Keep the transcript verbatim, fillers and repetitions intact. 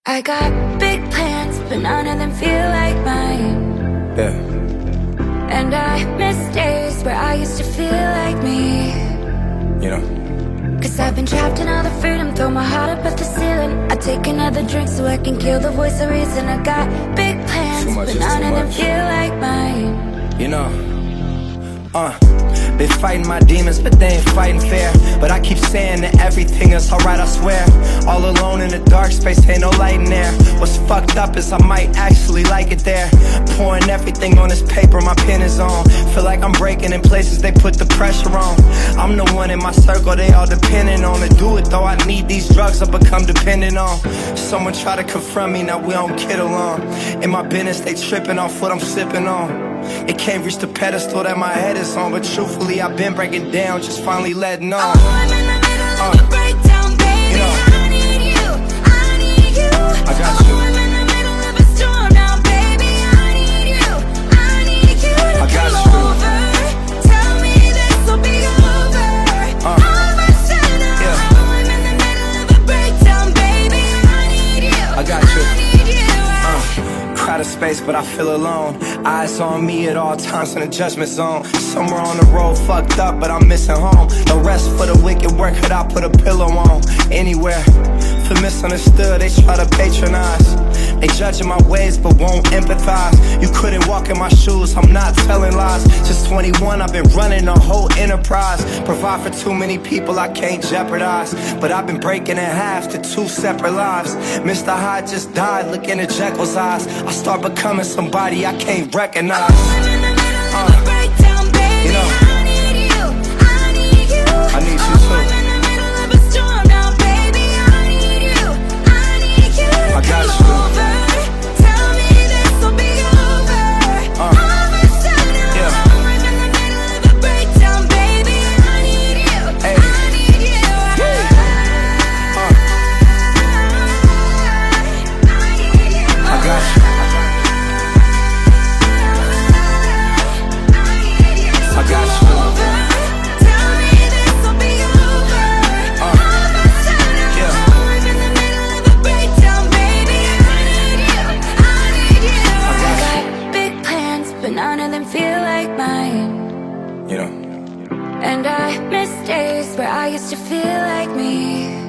I got big plans, but none of them feel like mine. Yeah. And I miss days where I used to feel like me. You know. Cause I've been trapped in all the freedom, throw my heart up at the ceiling. I take another drink so I can kill the voice of reason. I got big plans, Too much but is none too of them much. feel like mine. You know, uh, been fighting my demons, but they ain't fighting fair. But I keep saying that everything is alright, I swear. All alone in the dark space, ain't no light in there. What's fucked up is I might actually like it there. Pouring everything on this paper, my pen is on. Feel like I'm breaking in places they put the pressure on. I'm the one in my circle they all depending on. To do it though, I need these drugs I become dependent on. Someone try to confront me, now we don't get along. In my business, they tripping off what I'm sipping on. It can't reach the pedestal that my head is on. But truthfully, I've been breaking down, just finally letting on. Oh, I'm in the middle of a breakdown, baby. You know. I need you, I need you. I got oh, you. I'm in the middle of a storm now, baby. I need you, I need you to I got come you. over. Tell me this'll be over. Uh, All my time now. yeah. Oh, I'm in the middle of a breakdown, baby. I need you, I got you. I need you. Uh, crowded space, but I feel alone. Eyes on me at all times in the judgment zone. Somewhere on the road, fucked up, but I'm missing home. No rest for the wicked, where could I put a pillow on? Anywhere. Feel misunderstood, they try to patronize. They judging my ways, but won't empathize. You couldn't walk in my shoes, I'm not telling lies. Since twenty-one, I've been running a whole enterprise. Provide for too many people I can't jeopardize. But I've been breaking in half to two separate lives. Mister Hyde just died, looking at Jekyll's eyes. I start becoming somebody I can't recognize. Oh, I'm in the middle of a breakdown, baby. You know. I need you, I need you. I need you oh, too. I'm in the middle of a storm now, baby. I need you, I need you to I got come you. over. Tell me this'll be over. Uh, All my time now. yeah. Oh, I'm in the middle of a breakdown, baby. I need you, Hey. I need you. Uh, I got you. I got you. Tell me this'll be over. Uh, All my time now. yeah. Oh, I'm in the middle of a breakdown, baby. I need you, I need you. I got I got big plans, but none of them feel like mine. You know. And I miss days where I used to feel like me.